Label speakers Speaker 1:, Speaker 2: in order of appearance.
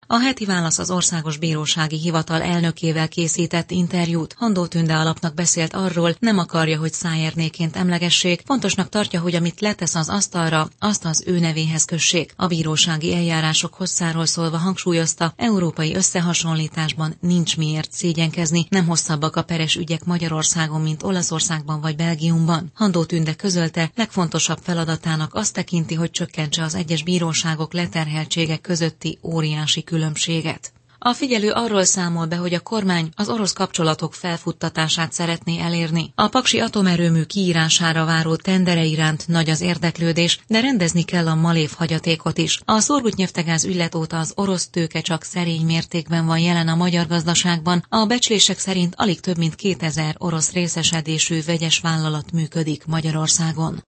Speaker 1: A Heti Válasz az Országos Bírósági Hivatal elnökével készített interjút. Handó Tünde alapnak beszélt arról, nem akarja, hogy szájernőként emlegessék, fontosnak tartja, hogy amit letesz az asztalra, azt az ő nevéhez kössék. A bírósági eljárások hosszáról szólva hangsúlyozta, európai összehasonlításban nincs miért szégyenkezni, nem hosszabbak a peres ügyek Magyarországon, mint Olaszországban vagy Belgiumban. Handó Tünde közölte, legfontosabb feladatának azt tekinti, hogy csökkentse az egyes bíróságok leterheltségek közötti óriási különbséget. A figyelő arról számol be, hogy a kormány az orosz kapcsolatok felfuttatását szeretné elérni. A paksi atomerőmű kiírására váró tendere iránt nagy az érdeklődés, de rendezni kell a malév hagyatékot is. A Szorgutnyeftegáz ügylet óta az orosz tőke csak szerény mértékben van jelen a magyar gazdaságban. A becslések szerint alig több mint 2000 orosz részesedésű vegyes vállalat működik Magyarországon.